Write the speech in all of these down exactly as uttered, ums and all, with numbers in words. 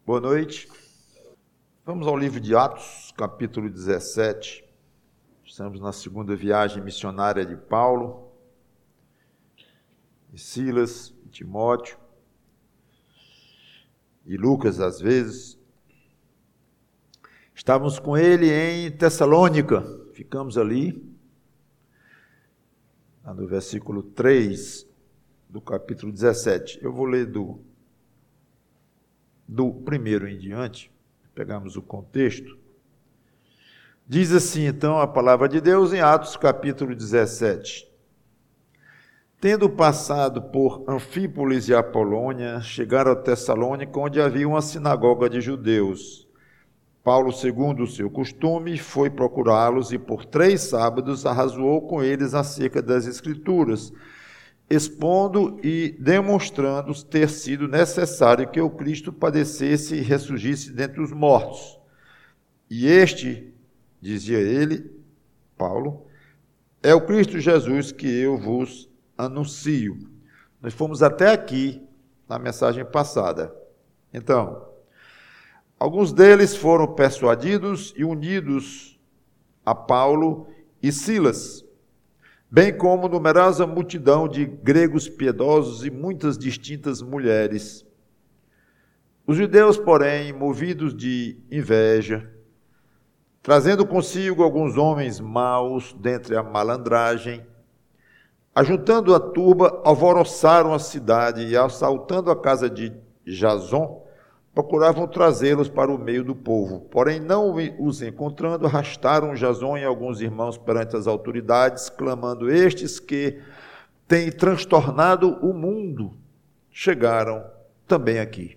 Boa noite. Vamos ao livro de Atos, capítulo dezessete. Estamos na segunda viagem missionária de Paulo, e Silas, e Timóteo, e Lucas, às vezes. Estávamos com ele em Tessalônica, ficamos ali, no versículo três do capítulo dezessete. Eu vou ler do, do primeiro em diante, pegamos o contexto. Diz assim, então, a palavra de Deus em Atos, capítulo dezessete. Tendo passado por Anfípolis e Apolônia, chegaram a Tessalônica, onde havia uma sinagoga de judeus. Paulo, segundo o seu costume, foi procurá-los e por três sábados arrazoou com eles acerca das Escrituras, expondo e demonstrando ter sido necessário que o Cristo padecesse e ressurgisse dentre os mortos. E este, dizia ele, Paulo, é o Cristo Jesus que eu vos anuncio. Nós fomos até aqui na mensagem passada. Então, alguns deles foram persuadidos e unidos a Paulo e Silas, bem como numerosa multidão de gregos piedosos e muitas distintas mulheres. Os judeus, porém, movidos de inveja, trazendo consigo alguns homens maus dentre a malandragem, ajuntando a turba, alvoroçaram a cidade e, assaltando a casa de Jason, procuravam trazê-los para o meio do povo. Porém, não os encontrando, arrastaram Jason e alguns irmãos perante as autoridades, clamando: estes que têm transtornado o mundo, chegaram também aqui.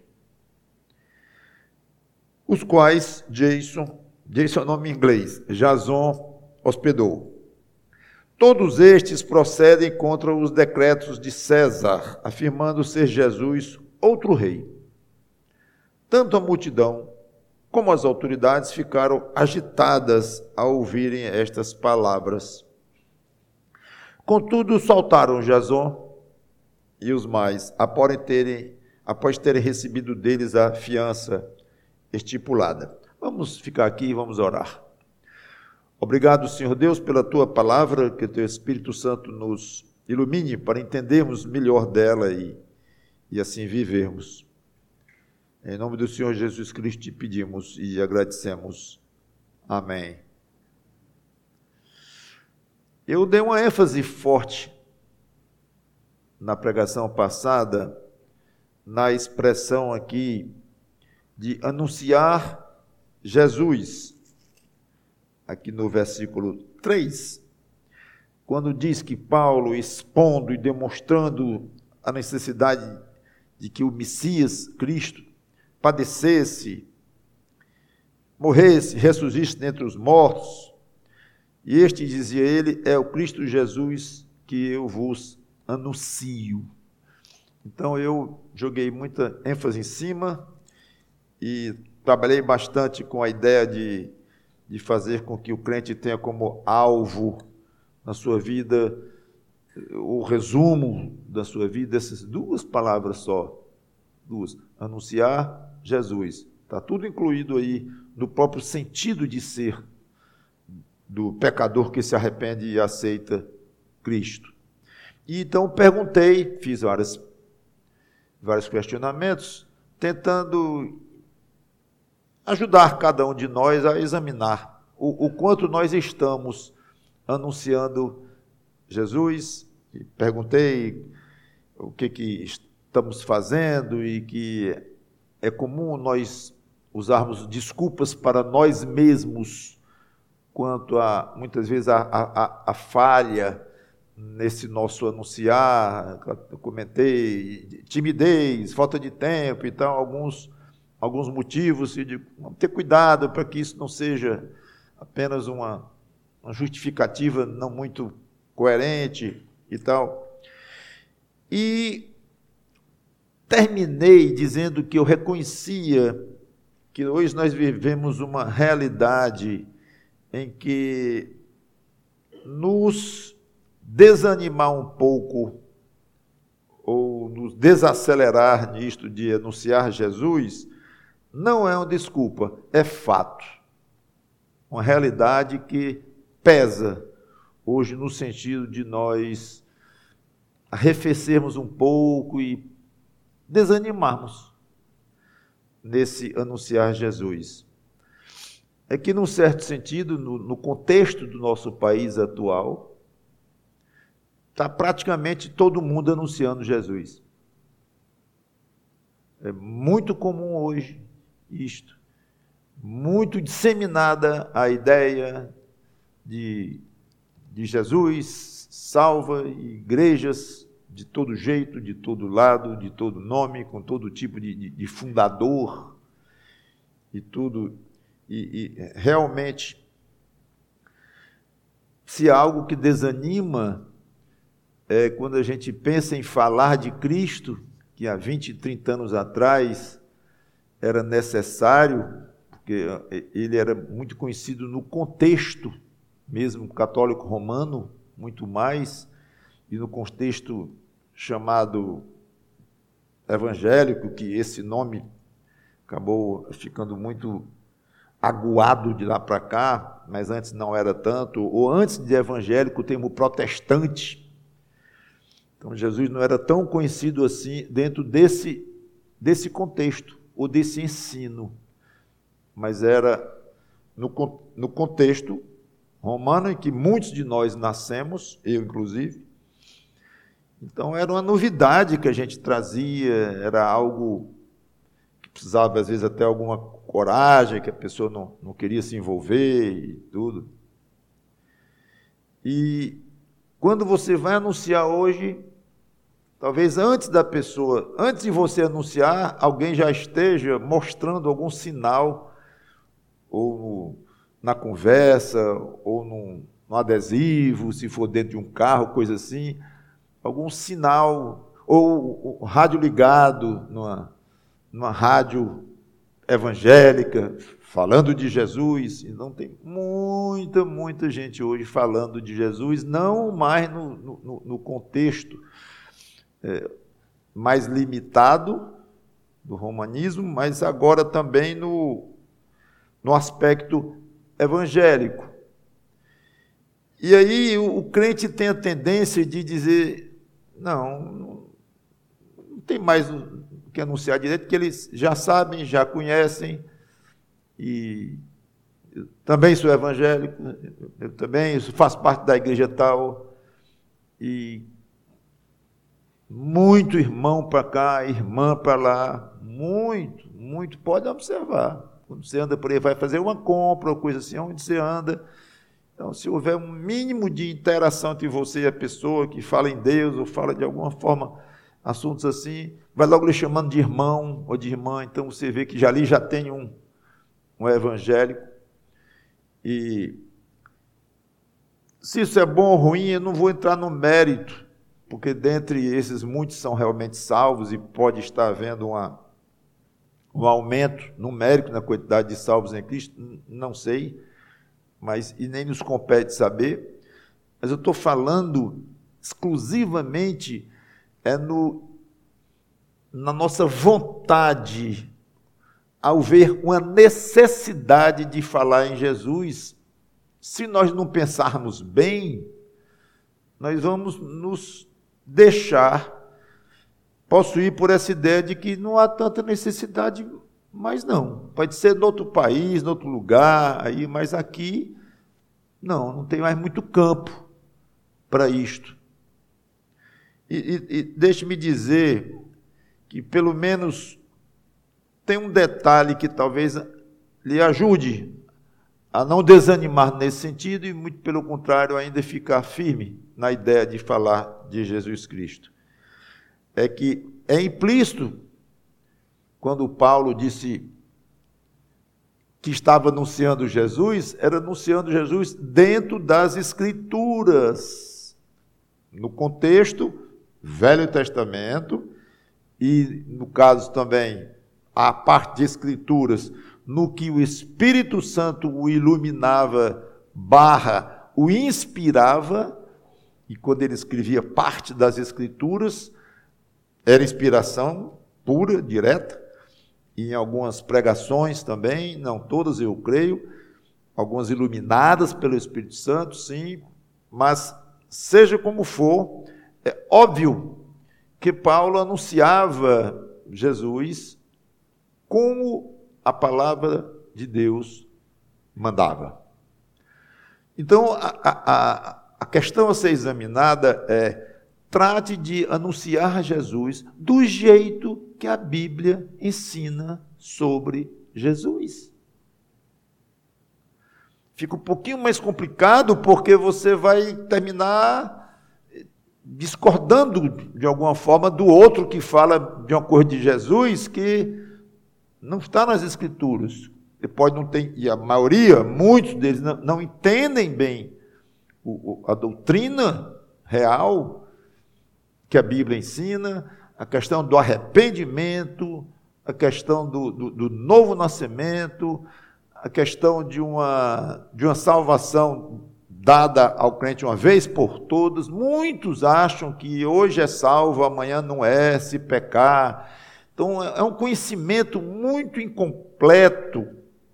Os quais Jason, Jason é o nome em inglês, Jason hospedou. Todos estes procedem contra os decretos de César, afirmando ser Jesus outro rei. Tanto a multidão como as autoridades ficaram agitadas ao ouvirem estas palavras. Contudo, soltaram Jason e os mais, após terem, após terem recebido deles a fiança estipulada. Vamos ficar aqui e vamos orar. Obrigado, Senhor Deus, pela Tua palavra, que o Teu Espírito Santo nos ilumine para entendermos melhor dela e, e assim vivermos. Em nome do Senhor Jesus Cristo te pedimos e agradecemos. Amém. Eu dei uma ênfase forte na pregação passada, na expressão aqui de anunciar Jesus, aqui no versículo três, quando diz que Paulo, expondo e demonstrando a necessidade de que o Messias, Cristo, padecesse, morresse, ressurgisse dentre os mortos, e este, dizia ele, é o Cristo Jesus que eu vos anuncio. Então eu joguei muita ênfase em cima e trabalhei bastante com a ideia de, de fazer com que o crente tenha como alvo na sua vida, o resumo da sua vida, essas duas palavras só, duas, anunciar Jesus. Está tudo incluído aí no próprio sentido de ser do pecador que se arrepende e aceita Cristo. E então perguntei, fiz várias, vários questionamentos, tentando ajudar cada um de nós a examinar o, o quanto nós estamos anunciando Jesus. E perguntei o que, que estamos fazendo e que é comum nós usarmos desculpas para nós mesmos quanto a, muitas vezes, a, a, a falha nesse nosso anunciar. Eu comentei timidez, falta de tempo, então alguns, alguns motivos, e de ter cuidado para que isso não seja apenas uma, uma justificativa não muito coerente e tal. E terminei dizendo que eu reconhecia que hoje nós vivemos uma realidade em que nos desanimar um pouco ou nos desacelerar nisto de anunciar Jesus não é uma desculpa, é fato. Uma realidade que pesa hoje no sentido de nós arrefecermos um pouco e desanimarmos nesse anunciar Jesus. É que, num certo sentido, no, no contexto do nosso país atual, está praticamente todo mundo anunciando Jesus. É muito comum hoje isto. Muito disseminada a ideia de, de Jesus salva, igrejas de todo jeito, de todo lado, de todo nome, com todo tipo de, de, de fundador e tudo. E, e realmente, se há algo que desanima, é quando a gente pensa em falar de Cristo, que há vinte, trinta anos atrás era necessário, porque ele era muito conhecido no contexto, mesmo católico romano, muito mais, e no contexto chamado evangélico, que esse nome acabou ficando muito aguado de lá para cá, mas antes não era tanto, ou antes de evangélico, o termo protestante. Então, Jesus não era tão conhecido assim dentro desse, desse contexto, ou desse ensino, mas era no, no contexto romano em que muitos de nós nascemos, eu inclusive. Então, era uma novidade que a gente trazia, era algo que precisava, às vezes, até alguma coragem, que a pessoa não, não queria se envolver e tudo. E quando você vai anunciar hoje, talvez antes da pessoa, antes de você anunciar, alguém já esteja mostrando algum sinal, ou no, na conversa, ou num, num adesivo, se for dentro de um carro, coisa assim, algum sinal, ou o rádio ligado, numa, numa rádio evangélica, falando de Jesus. Então tem muita, muita gente hoje falando de Jesus, não mais no, no, no contexto é, mais limitado do romanismo, mas agora também no, no aspecto evangélico. E aí o, o crente tem a tendência de dizer, não, não, não tem mais o que anunciar direito, porque eles já sabem, já conhecem, e eu também sou evangélico, eu também faço parte da igreja tal, e muito irmão para cá, irmã para lá, muito, muito, pode observar. Quando você anda por aí, vai fazer uma compra ou coisa assim, onde você anda. Então, se houver um mínimo de interação entre você e a pessoa que fala em Deus ou fala de alguma forma assuntos assim, vai logo lhe chamando de irmão ou de irmã. Então, você vê que já ali já tem um, um evangélico. E se isso é bom ou ruim, eu não vou entrar no mérito, porque dentre esses muitos são realmente salvos e pode estar havendo uma, um aumento numérico na quantidade de salvos em Cristo, não sei, mas e nem nos compete saber. Mas eu estou falando exclusivamente é no, na nossa vontade, ao ver uma necessidade de falar em Jesus. Se nós não pensarmos bem, nós vamos nos deixar possuir por essa ideia de que não há tanta necessidade mais não. Pode ser em outro país, em outro lugar, aí, mas aqui não, não tem mais muito campo para isto. E, e, e deixe-me dizer que pelo menos tem um detalhe que talvez lhe ajude a não desanimar nesse sentido e, muito pelo contrário, ainda ficar firme na ideia de falar de Jesus Cristo. É que é implícito, quando Paulo disse que estava anunciando Jesus, era anunciando Jesus dentro das Escrituras, no contexto Velho Testamento, e no caso também a parte de Escrituras, no que o Espírito Santo o iluminava, barra, o inspirava, e quando ele escrevia parte das Escrituras, era inspiração pura, direta, e em algumas pregações também, não todas eu creio, algumas iluminadas pelo Espírito Santo, sim, mas seja como for, é óbvio que Paulo anunciava Jesus como a palavra de Deus mandava. Então, a, a, a questão a ser examinada é: trate de anunciar Jesus do jeito que a Bíblia ensina sobre Jesus. Fica um pouquinho mais complicado, porque você vai terminar discordando, de alguma forma, do outro que fala de uma coisa de Jesus que não está nas Escrituras. Ele pode não ter, e a maioria, muitos deles, não, não entendem bem o, a doutrina real que a Bíblia ensina, a questão do arrependimento, a questão do, do, do novo nascimento, a questão de uma, de uma salvação dada ao crente uma vez por todas. Muitos acham que hoje é salvo, amanhã não é, se pecar. Então, é um conhecimento muito incompleto.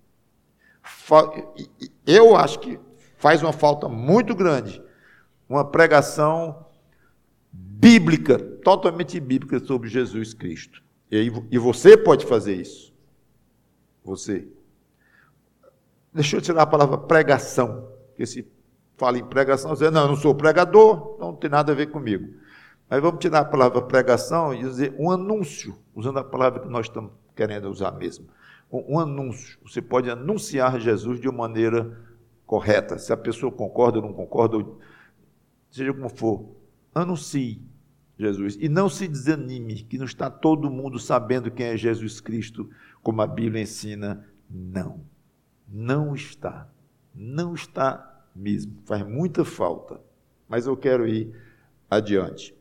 Eu acho que faz uma falta muito grande uma pregação bíblica, totalmente bíblica, sobre Jesus Cristo. E, e você pode fazer isso. Você. Deixa eu tirar a palavra pregação, porque se fala em pregação, você diz, não, eu não sou pregador, então não tem nada a ver comigo. Mas vamos tirar a palavra pregação e dizer um anúncio, usando a palavra que nós estamos querendo usar mesmo. Um, um anúncio. Você pode anunciar Jesus de uma maneira correta. Se a pessoa concorda ou não concorda, ou seja como for, anuncie Jesus. E não se desanime, que não está todo mundo sabendo quem é Jesus Cristo, como a Bíblia ensina. Não. Não está. Não está mesmo. Faz muita falta. Mas eu quero ir adiante.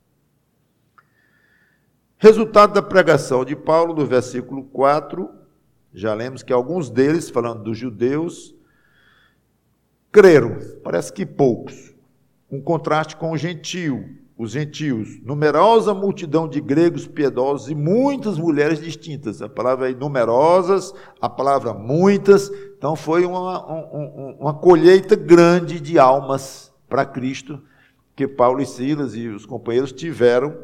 Resultado da pregação de Paulo, no versículo quatro, já lemos que alguns deles, falando dos judeus, creram, parece que poucos. Um contraste com o gentio, os gentios, numerosa multidão de gregos piedosos e muitas mulheres distintas. A palavra é numerosas, a palavra muitas. Então foi uma, uma, uma colheita grande de almas para Cristo que Paulo e Silas e os companheiros tiveram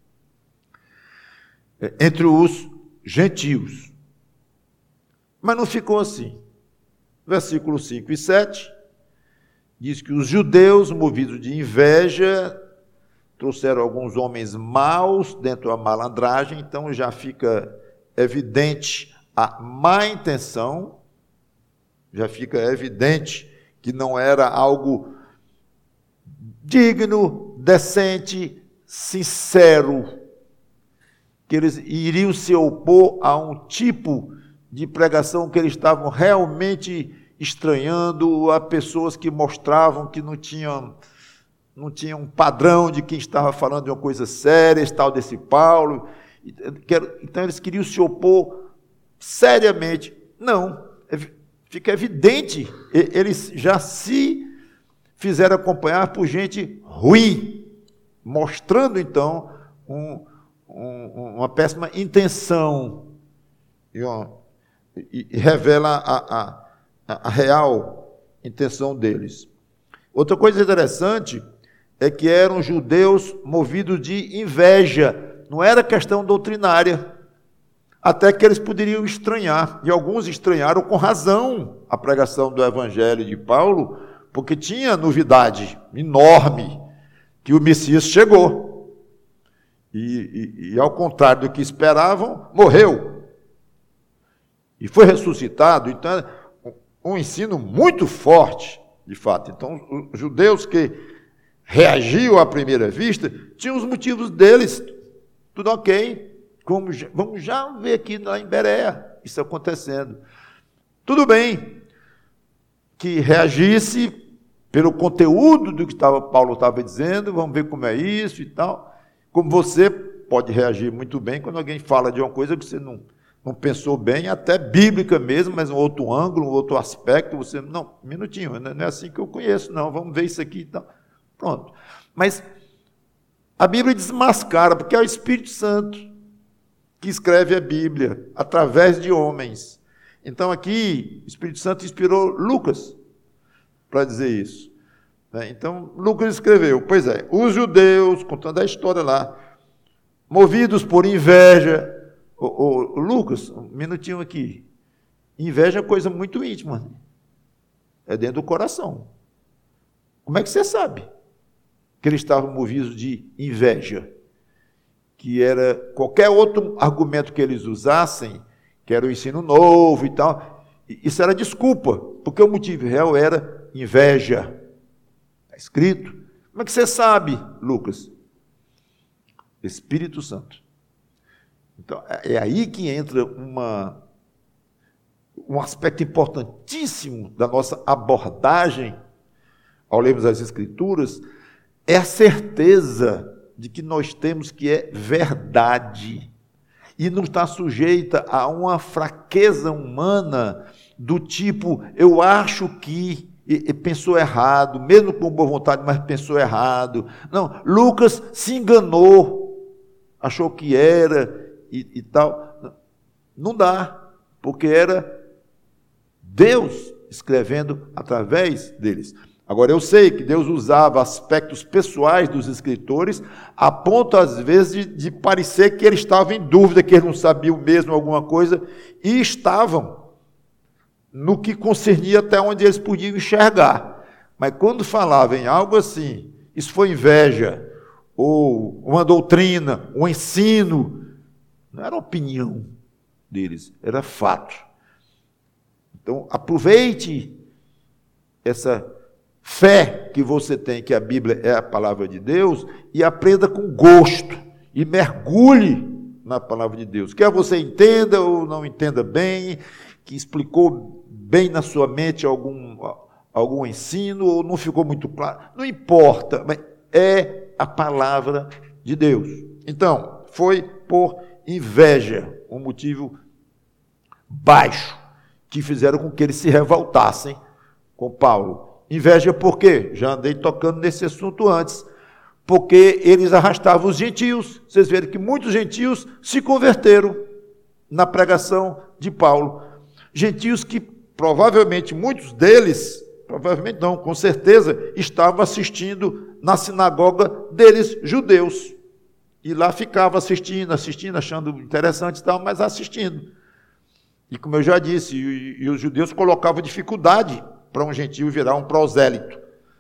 entre os gentios. Mas não ficou assim. Versículos cinco e sete diz que os judeus, movidos de inveja, trouxeram alguns homens maus dentro da malandragem, então já fica evidente a má intenção, já fica evidente que não era algo digno, decente, sincero, que eles iriam se opor a um tipo de pregação que eles estavam realmente estranhando, a pessoas que mostravam que não tinham, não tinham um padrão de quem estava falando de uma coisa séria, esse tal desse Paulo. Então eles queriam se opor seriamente. Não, fica evidente, eles já se fizeram acompanhar por gente ruim, mostrando então um Um, uma péssima intenção, e, uma, e, e revela a, a, a real intenção deles. Outra coisa interessante é que eram judeus movidos de inveja, não era questão doutrinária, até que eles poderiam estranhar, e alguns estranharam com razão a pregação do Evangelho de Paulo, porque tinha novidade enorme, que o Messias chegou. E, e, e, ao contrário do que esperavam, morreu. E foi ressuscitado. Então, um ensino muito forte, de fato. Então, os judeus que reagiam à primeira vista, tinham os motivos deles. Tudo ok. Como, vamos já ver aqui lá em Bereia, isso acontecendo. Tudo bem que reagisse pelo conteúdo do que estava, Paulo estava dizendo, vamos ver como é isso e tal. Como você pode reagir muito bem quando alguém fala de uma coisa que você não, não pensou bem, até bíblica mesmo, mas um outro ângulo, um outro aspecto, você, não, um minutinho, não é assim que eu conheço, não, vamos ver isso aqui e tal. Pronto. Mas a Bíblia desmascara, porque é o Espírito Santo que escreve a Bíblia, através de homens. Então aqui, o Espírito Santo inspirou Lucas para dizer isso. Então, Lucas escreveu, pois é, os judeus, contando a história lá, movidos por inveja. Ô, ô, Lucas, um minutinho aqui. Inveja é coisa muito íntima. É dentro do coração. Como é que você sabe que eles estavam movidos de inveja? Que era qualquer outro argumento que eles usassem, que era o ensino novo e tal, isso era desculpa, porque o motivo real era inveja. Está escrito. Como é que você sabe, Lucas? Espírito Santo. Então, é aí que entra uma, um aspecto importantíssimo da nossa abordagem ao lermos as Escrituras, é a certeza de que nós temos que é verdade e não está sujeita a uma fraqueza humana do tipo, eu acho que, e, e pensou errado, mesmo com boa vontade, mas pensou errado. Não, Lucas se enganou, achou que era e, e tal. Não dá, porque era Deus escrevendo através deles. Agora, eu sei que Deus usava aspectos pessoais dos escritores, a ponto, às vezes, de, de parecer que eles estavam em dúvida, que eles não sabiam mesmo alguma coisa, e estavam no que concernia até onde eles podiam enxergar. Mas quando falavam em algo assim, isso foi inveja, ou uma doutrina, um ensino, não era opinião deles, era fato. Então, aproveite essa fé que você tem, que a Bíblia é a palavra de Deus, e aprenda com gosto, e mergulhe na palavra de Deus. Quer você entenda ou não entenda bem, que explicou bem na sua mente algum, algum ensino, ou não ficou muito claro, não importa, mas é a palavra de Deus. Então, foi por inveja, um motivo baixo, que fizeram com que eles se revoltassem com Paulo. Inveja por quê? Já andei tocando nesse assunto antes. Porque eles arrastavam os gentios. Vocês viram que muitos gentios se converteram na pregação de Paulo. Gentios que provavelmente muitos deles, provavelmente não, com certeza, estavam assistindo na sinagoga deles, judeus. E lá ficava assistindo, assistindo, achando interessante e tal, mas assistindo. E como eu já disse, e, e os judeus colocavam dificuldade para um gentio virar um prosélito.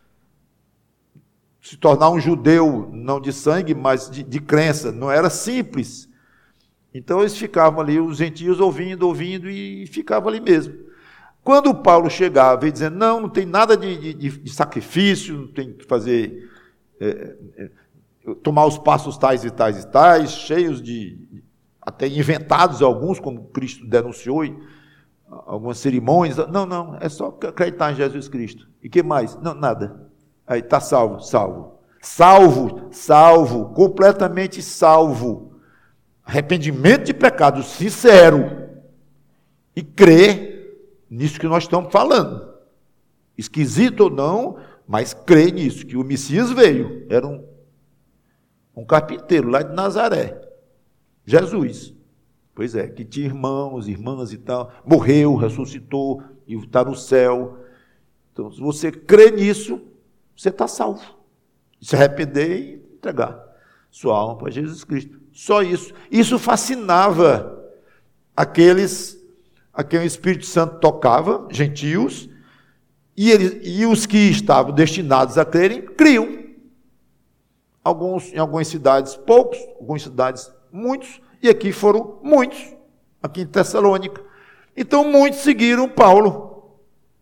Se tornar um judeu, não de sangue, mas de, de crença, não era simples. Então eles ficavam ali, os gentios ouvindo, ouvindo, e ficavam ali mesmo. Quando Paulo chegava e dizendo, não, não tem nada de, de, de sacrifício, não tem que fazer, é, é, tomar os passos tais e tais e tais, cheios de, até inventados alguns, como Cristo denunciou, e algumas cerimônias, não, não, é só acreditar em Jesus Cristo. E que mais? Não, nada. Aí está salvo, salvo. Salvo, salvo, completamente salvo. Arrependimento de pecado sincero. E crer nisso que nós estamos falando. Esquisito ou não, mas crer nisso, que o Messias veio. Era um, um carpinteiro lá de Nazaré. Jesus. Pois é, que tinha irmãos, irmãs e tal, morreu, ressuscitou e está no céu. Então, se você crê nisso, você está salvo. Se arrepender e entregar sua alma para Jesus Cristo. Só isso. Isso fascinava aqueles a quem o Espírito Santo tocava, gentios, e, eles, e os que estavam destinados a crerem, criam. Alguns, em algumas cidades, poucos, em algumas cidades, muitos, e aqui foram muitos, aqui em Tessalônica. Então, muitos seguiram Paulo.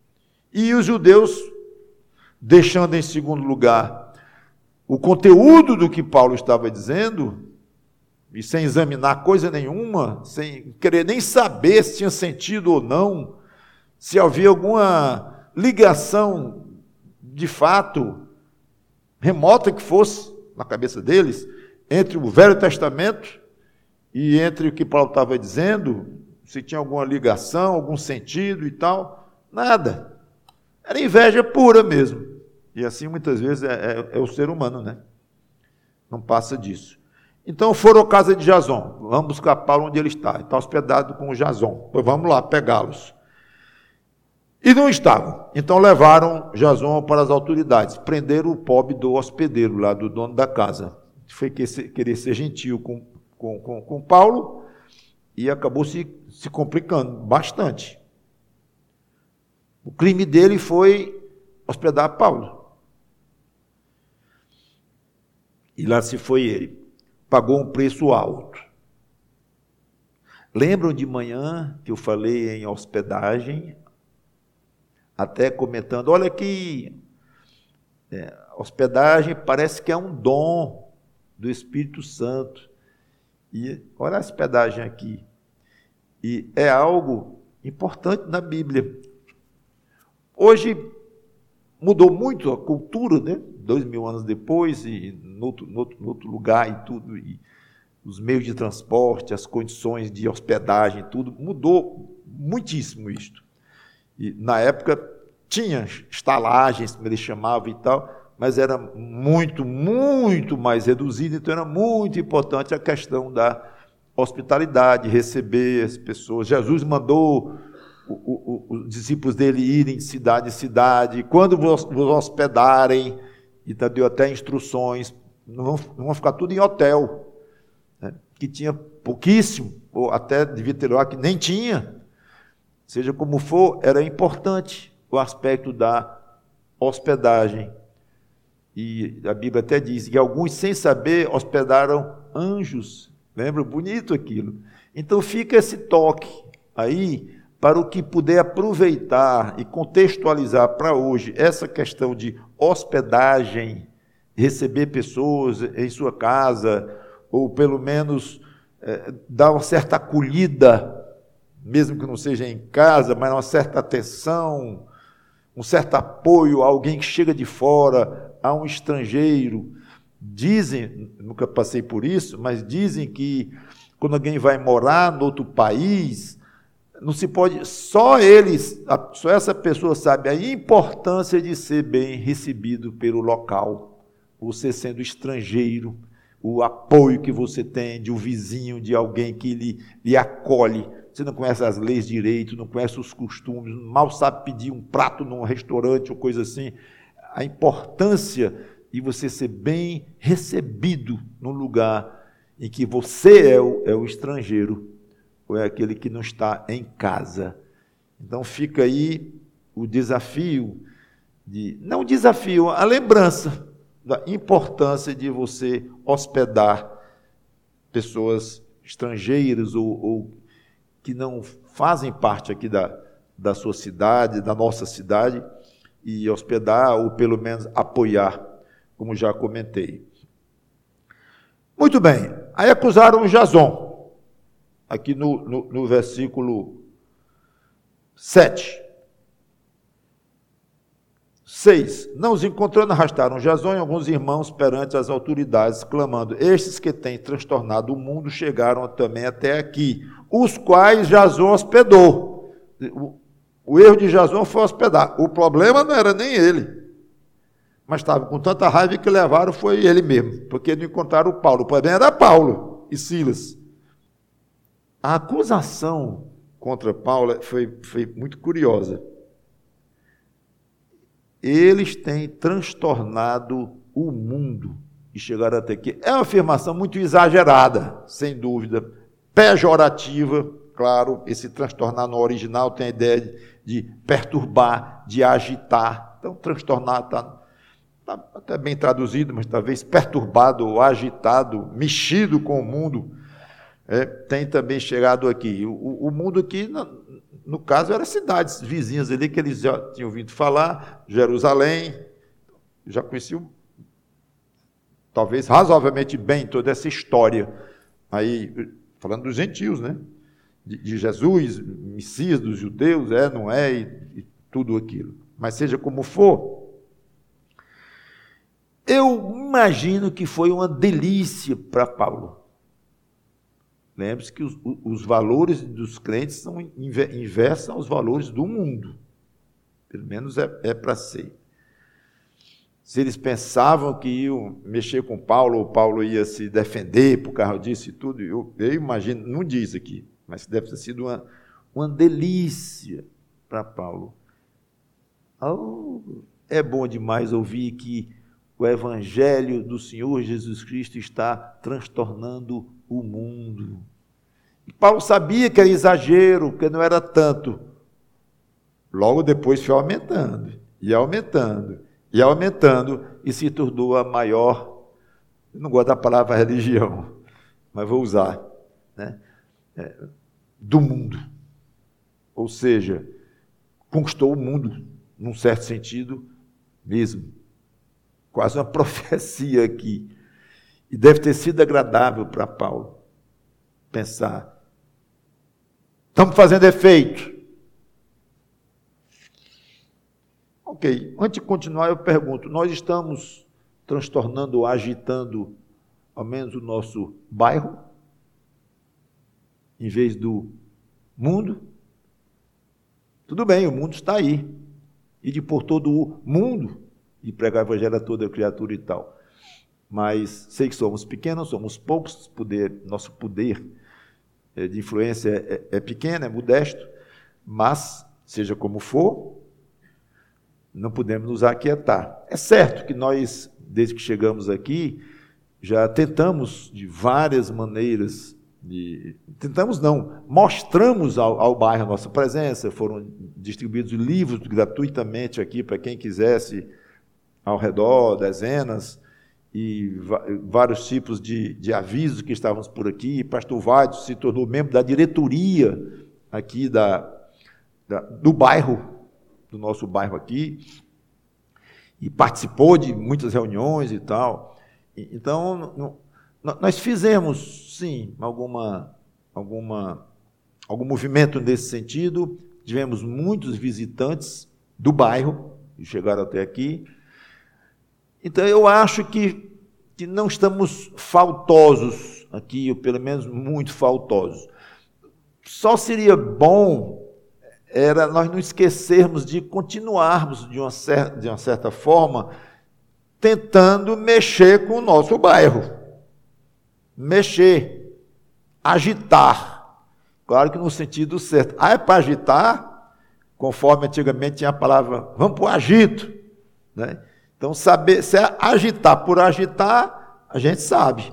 E os judeus, deixando em segundo lugar o conteúdo do que Paulo estava dizendo, e sem examinar coisa nenhuma, sem querer nem saber se tinha sentido ou não, se havia alguma ligação de fato, remota que fosse, na cabeça deles, entre o Velho Testamento e entre o que Paulo estava dizendo, se tinha alguma ligação, algum sentido e tal, nada. Era inveja pura mesmo. E assim muitas vezes é, é, é o ser humano, né? Não passa disso. Então foram à casa de Jason. Vamos buscar Paulo onde ele está. Ele está hospedado com o Jason. Pois vamos lá pegá-los. E não estavam. Então levaram Jason para as autoridades. Prenderam o pobre do hospedeiro, lá do dono da casa. Foi querer ser gentil com, com, com, com Paulo e acabou se, se complicando bastante. O crime dele foi hospedar Paulo. E lá se foi ele. Pagou um preço alto. Lembram de manhã que eu falei em hospedagem? Até comentando, olha que é, hospedagem parece que é um dom do Espírito Santo. E olha a hospedagem aqui. E é algo importante na Bíblia. Hoje mudou muito a cultura, né? Dois mil anos depois, e no outro, no outro, no outro lugar e tudo, e os meios de transporte, as condições de hospedagem, tudo, mudou muitíssimo isto. E, na época, tinha estalagens, como eles chamavam e tal, mas era muito, muito mais reduzido, então era muito importante a questão da hospitalidade, receber as pessoas. Jesus mandou o, o, os discípulos dele irem de cidade em cidade, quando vos, vos hospedarem, e deu até instruções, não vão, não vão ficar tudo em hotel, né, que tinha pouquíssimo, ou até devia ter lá que nem tinha. Seja como for, era importante o aspecto da hospedagem. E a Bíblia até diz que alguns, sem saber, hospedaram anjos. Lembra? Bonito aquilo. Então fica esse toque aí para o que puder aproveitar e contextualizar para hoje essa questão de hospedagem, receber pessoas em sua casa, ou pelo menos é, dar uma certa acolhida, mesmo que não seja em casa, mas uma certa atenção, um certo apoio a alguém que chega de fora, a um estrangeiro. Dizem, nunca passei por isso, mas dizem que quando alguém vai morar em outro país, não se pode, só eles, só essa pessoa sabe a importância de ser bem recebido pelo local, você sendo estrangeiro, o apoio que você tem de um vizinho, de alguém que lhe, lhe acolhe. Você não conhece as leis direito, não conhece os costumes, mal sabe pedir um prato num restaurante ou coisa assim. A importância de você ser bem recebido num lugar em que você é o, é o estrangeiro, ou é aquele que não está em casa. Então fica aí o desafio, de, não o desafio, a lembrança da importância de você hospedar pessoas estrangeiras ou, ou que não fazem parte aqui da, da sua cidade, da nossa cidade, e hospedar ou pelo menos apoiar, como já comentei. Muito bem, aí acusaram o Jason, aqui no, no, no versículo sete. seis. Não os encontrando, arrastaram Jason e alguns irmãos perante as autoridades, clamando, estes que têm transtornado o mundo chegaram também até aqui, os quais Jason hospedou. O, o erro de Jason foi hospedar. O problema não era nem ele, mas estava com tanta raiva que levaram foi ele mesmo, porque não encontraram o Paulo. O problema era Paulo e Silas. A acusação contra Paulo foi, foi muito curiosa. Eles têm transtornado o mundo e chegaram até aqui. É uma afirmação muito exagerada, sem dúvida, pejorativa, claro, esse transtornar no original tem a ideia de, de perturbar, de agitar. Então, transtornar está tá até bem traduzido, mas talvez perturbado ou agitado, mexido com o mundo, é, tem também chegado aqui. O, o mundo aqui, no, no caso, eram cidades vizinhas ali que eles já tinham ouvido falar, Jerusalém, já conheciam talvez razoavelmente bem toda essa história. Aí, falando dos gentios, né? De, de Jesus, Messias dos judeus, é, não é, e, e tudo aquilo. Mas seja como for, eu imagino que foi uma delícia para Paulo. Lembre-se que os, os valores dos crentes são inversos aos valores do mundo. Pelo menos é, é para ser. se eles pensavam que iam mexer com Paulo, ou Paulo ia se defender por causa disso e tudo. Eu, eu imagino, não diz aqui, mas deve ter sido uma, uma delícia para Paulo. Oh, é bom demais ouvir que o Evangelho do Senhor Jesus Cristo está transtornando o mundo. E Paulo sabia que era exagero, que não era tanto. Logo depois foi aumentando, e aumentando, e aumentando, e se tornou a maior, eu não gosto da palavra religião, mas vou usar, né? É, do mundo. Ou seja, conquistou o mundo, num certo sentido mesmo. Quase uma profecia aqui. E deve ter sido agradável para Paulo pensar: estamos fazendo efeito. Ok, antes de continuar eu pergunto, nós estamos transtornando, agitando, ao menos o nosso bairro, em vez do mundo? Tudo bem, o mundo está aí. E de por todo o mundo, e pregar o evangelho a toda criatura e tal. Mas sei que somos pequenos, somos poucos, poder, nosso poder de influência é, é pequeno, é modesto, mas, seja como for, não podemos nos aquietar. É certo que nós, desde que chegamos aqui, já tentamos de várias maneiras, de, tentamos não, mostramos ao, ao bairro a nossa presença, foram distribuídos livros gratuitamente aqui para quem quisesse, ao redor, dezenas, e vários tipos de, de avisos que estávamos por aqui. Pastor Vades se tornou membro da diretoria aqui da, da, do bairro, do nosso bairro aqui, e participou de muitas reuniões e tal. Então, no, nós fizemos, sim, alguma, alguma, algum movimento nesse sentido, tivemos muitos visitantes do bairro, que chegaram até aqui. Então, eu acho que, que não estamos faltosos aqui, ou pelo menos muito faltosos. Só seria bom era nós não esquecermos de continuarmos, de uma, certa, de uma certa forma, tentando mexer com o nosso bairro. Mexer, agitar. Claro que no sentido certo. Ah, é para agitar, conforme antigamente tinha a palavra, vamos para o agito, né? Então, saber, se é agitar por agitar, a gente sabe.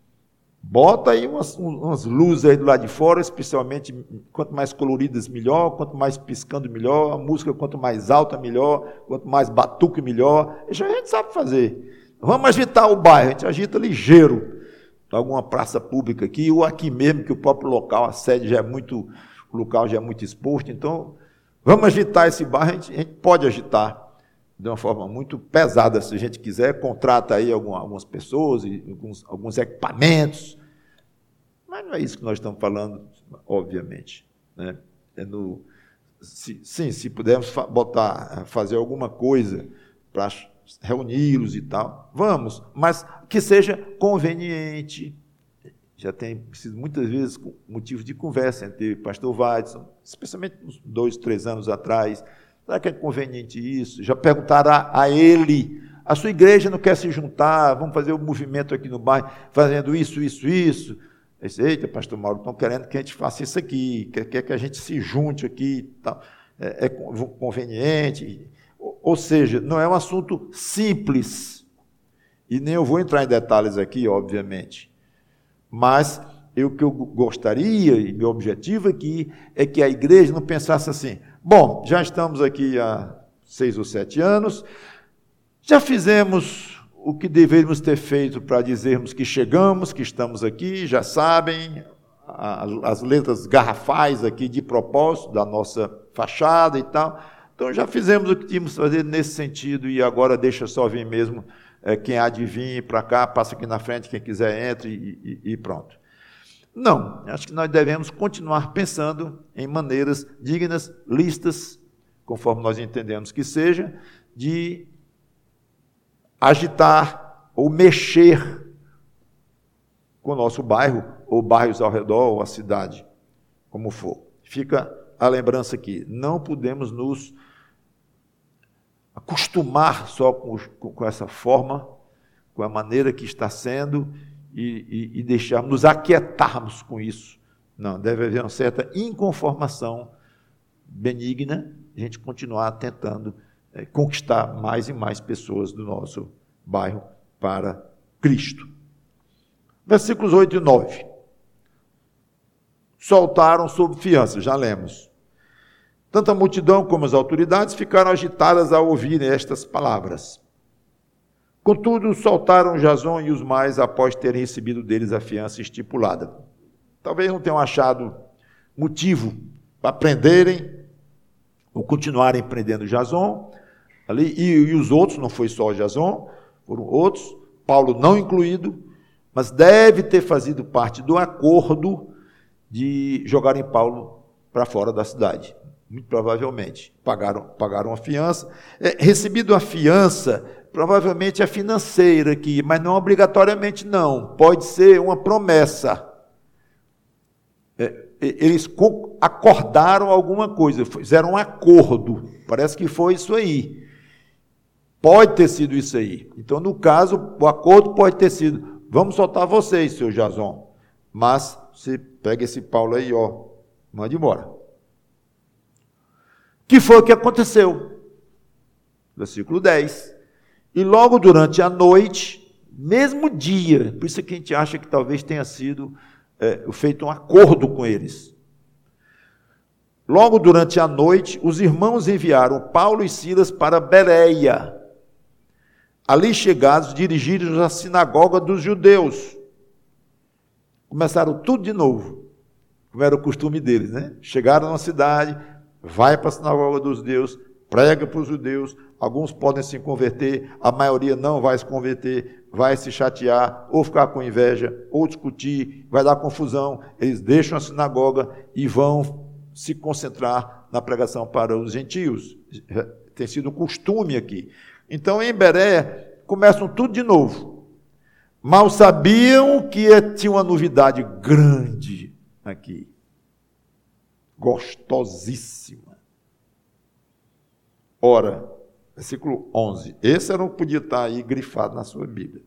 Bota aí umas, umas luzes aí do lado de fora, especialmente, quanto mais coloridas, melhor, quanto mais piscando, melhor, a música quanto mais alta, melhor, quanto mais batuque, melhor. Isso a gente sabe fazer. Vamos agitar o bairro, a gente agita ligeiro. Alguma praça pública aqui, ou aqui mesmo, que o próprio local, a sede já é muito, o local já é muito exposto. Então, vamos agitar esse bairro, a gente, a gente pode agitar de uma forma muito pesada, se a gente quiser, contrata aí algumas, algumas pessoas, e alguns, alguns equipamentos, mas não é isso que nós estamos falando, obviamente, né? É no, se, sim, se pudermos botar, fazer alguma coisa para reuni-los e tal, vamos, mas que seja conveniente. Já tem sido muitas vezes motivo de conversa entre o pastor Vadson, especialmente uns dois, três anos atrás. Será que é conveniente isso? Já perguntaram a, a ele, a sua igreja não quer se juntar, vamos fazer um movimento aqui no bairro, fazendo isso, isso, isso. Eu disse, eita, pastor Mauro, estão querendo que a gente faça isso aqui, quer, quer que a gente se junte aqui, tal. É, é conveniente. Ou, ou seja, não é um assunto simples, e nem eu vou entrar em detalhes aqui, obviamente, mas o que eu gostaria, e meu objetivo aqui, é que a igreja não pensasse assim, bom, já estamos aqui há seis ou sete anos, já fizemos o que deveríamos ter feito para dizermos que chegamos, que estamos aqui, já sabem, as letras garrafais aqui de propósito da nossa fachada e tal. Então, já fizemos o que tínhamos que fazer nesse sentido e agora deixa só vir mesmo é, quem há de vir para cá, passa aqui na frente, quem quiser entre e, e, e pronto. Não, acho que nós devemos continuar pensando em maneiras dignas, listas, conforme nós entendemos que seja, de agitar ou mexer com o nosso bairro, ou bairros ao redor, ou a cidade, como for. Fica a lembrança aqui, não podemos nos acostumar só com, com, com essa forma, com a maneira que está sendo, e, e, e deixarmos, nos aquietarmos com isso. Não, deve haver uma certa inconformação benigna, a gente continuar tentando é, conquistar mais e mais pessoas do nosso bairro para Cristo. Versículos oito e nove. Soltaram sob fiança, já lemos. Tanto a multidão como as autoridades ficaram agitadas ao ouvirem estas palavras. Contudo, soltaram Jason e os mais após terem recebido deles a fiança estipulada. Talvez não tenham achado motivo para prenderem ou continuarem prendendo Jason ali, e, e os outros, não foi só Jason, foram outros, Paulo não incluído, mas deve ter fazido parte do acordo de jogarem Paulo para fora da cidade. Muito provavelmente. Pagaram, pagaram a fiança. É, recebido a fiança, provavelmente é financeira aqui, mas não obrigatoriamente não. Pode ser uma promessa. É, eles acordaram alguma coisa, fizeram um acordo. Parece que foi isso aí. Pode ter sido isso aí. Então, no caso, o acordo pode ter sido: vamos soltar vocês, seu Jason, mas você pega esse Paulo aí, ó, manda embora. Que foi o que aconteceu. Versículo dez. E logo durante a noite, mesmo dia, por isso que a gente acha que talvez tenha sido é, feito um acordo com eles. Logo durante a noite, os irmãos enviaram Paulo e Silas para Bereia. Ali chegados, dirigiram-nos à sinagoga dos judeus. Começaram tudo de novo, como era o costume deles, né? Chegaram na cidade, vai para a sinagoga dos judeus, prega para os judeus, alguns podem se converter, a maioria não vai se converter, vai se chatear, ou ficar com inveja, ou discutir, vai dar confusão. Eles deixam a sinagoga e vão se concentrar na pregação para os gentios. Tem sido um costume aqui. Então, em Bereia, começam tudo de novo. Mal sabiam que tinha uma novidade grande aqui. Gostosíssima. Ora, versículo onze. Esse não podia estar aí grifado na sua Bíblia.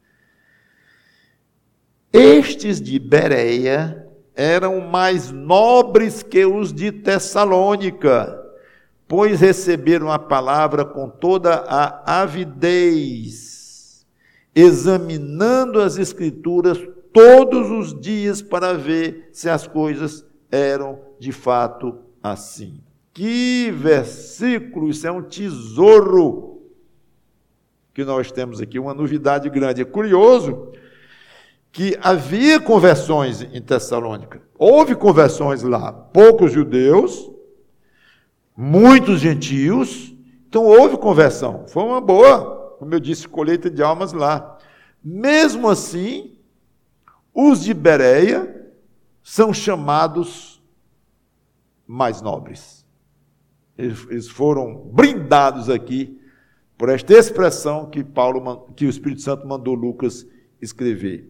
Estes de Bereia eram mais nobres que os de Tessalônica, pois receberam a palavra com toda a avidez, examinando as Escrituras todos os dias para ver se as coisas eram de fato assim. Que versículo! Isso é um tesouro que nós temos aqui, uma novidade grande. É curioso que havia conversões em Tessalônica. Houve conversões lá, poucos judeus, muitos gentios, então houve conversão. Foi uma boa, como eu disse, colheita de almas lá. Mesmo assim, os de Bereia são chamados mais nobres. Eles foram brindados aqui por esta expressão que Paulo, que o Espírito Santo mandou Lucas escrever.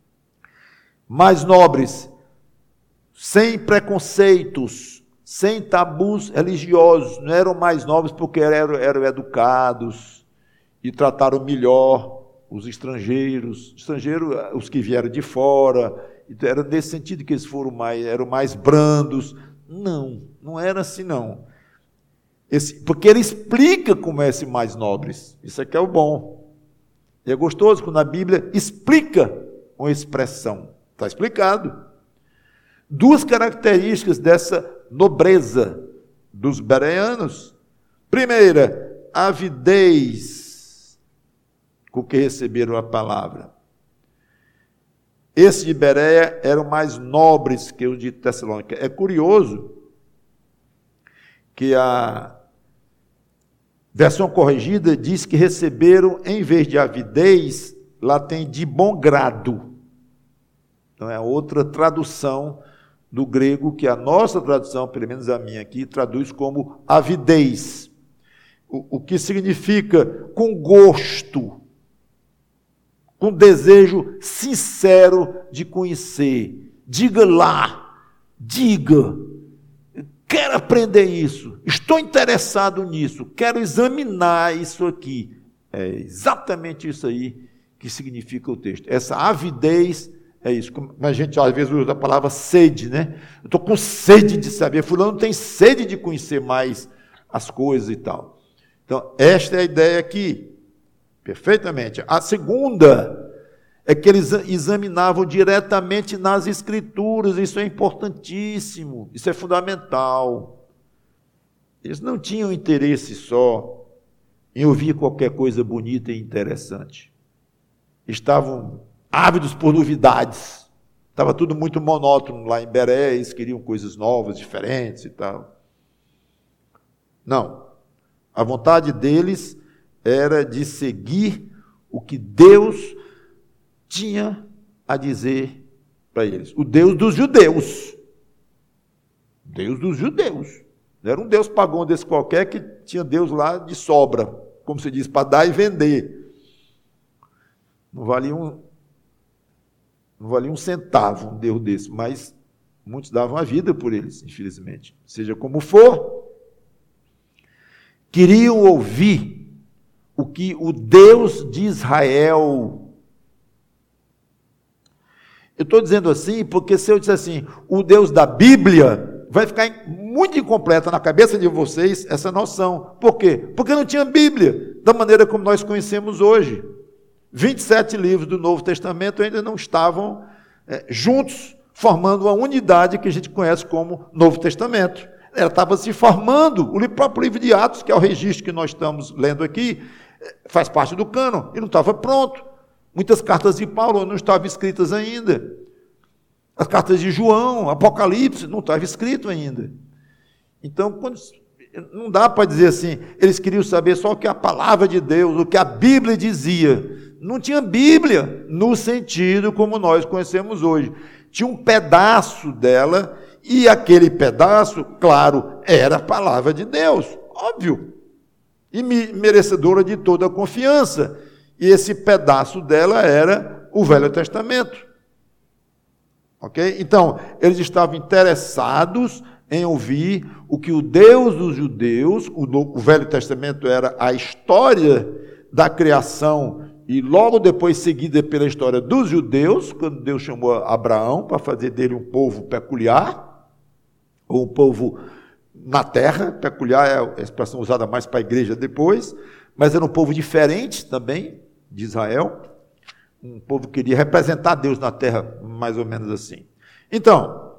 Mais nobres, sem preconceitos, sem tabus religiosos, não eram mais nobres porque eram, eram educados e trataram melhor os estrangeiros, estrangeiros, os que vieram de fora. Então, era nesse sentido que eles foram mais, eram mais brandos. Não, não era assim não. Esse, porque ele explica como é esse mais nobres. Isso aqui é o bom. E é gostoso quando a Bíblia explica uma expressão. Está explicado. Duas características dessa nobreza dos bereanos. Primeira, avidez com que receberam a palavra. Esses de Bereia eram mais nobres que os de Tessalônica. É curioso que a versão corrigida diz que receberam, em vez de avidez, lá tem de bom grado. Então é outra tradução do grego, que a nossa tradução, pelo menos a minha aqui, traduz como avidez. O, o que significa com gosto, com desejo sincero de conhecer. Diga lá, diga, quero aprender isso, estou interessado nisso, quero examinar isso aqui. É exatamente isso aí que significa o texto. Essa avidez é isso. Como a gente às vezes usa a palavra sede, né? Eu estou com sede de saber, fulano tem sede de conhecer mais as coisas e tal. Então, esta é a ideia aqui, perfeitamente. A segunda é que eles examinavam diretamente nas Escrituras, isso é importantíssimo, isso é fundamental. Eles não tinham interesse só em ouvir qualquer coisa bonita e interessante. Estavam ávidos por novidades. Estava tudo muito monótono lá em Beré, eles queriam coisas novas, diferentes e tal. Não. A vontade deles era de seguir o que Deus tinha a dizer para eles. O Deus dos judeus. Deus dos judeus. Não era um Deus pagão desse qualquer que tinha Deus lá de sobra, como se diz, para dar e vender. Não valia um, não valia um centavo um Deus desse, mas muitos davam a vida por eles, infelizmente. Seja como for, queriam ouvir o que o Deus de Israel... Eu estou dizendo assim porque se eu disser assim, o Deus da Bíblia... vai ficar muito incompleta na cabeça de vocês essa noção. Por quê? Porque não tinha Bíblia, da maneira como nós conhecemos hoje. vinte e sete livros do Novo Testamento ainda não estavam é, juntos, formando uma unidade que a gente conhece como Novo Testamento. Ela estava se formando, o próprio livro de Atos, que é o registro que nós estamos lendo aqui, faz parte do cânon, e não estava pronto. Muitas cartas de Paulo não estavam escritas ainda. As cartas de João, Apocalipse, não estava escrito ainda. Então, quando, não dá para dizer assim, eles queriam saber só o que a palavra de Deus, o que a Bíblia dizia. Não tinha Bíblia no sentido como nós conhecemos hoje. Tinha um pedaço dela, e aquele pedaço, claro, era a palavra de Deus, óbvio, e merecedora de toda a confiança. E esse pedaço dela era o Velho Testamento. Ok? Então, eles estavam interessados em ouvir o que o Deus dos judeus, o, o Velho Testamento era a história da criação e logo depois seguida pela história dos judeus, quando Deus chamou Abraão para fazer dele um povo peculiar, ou um povo na terra, peculiar é a expressão usada mais para a igreja depois, mas era um povo diferente também de Israel, um povo que queria representar Deus na terra, mais ou menos assim. Então,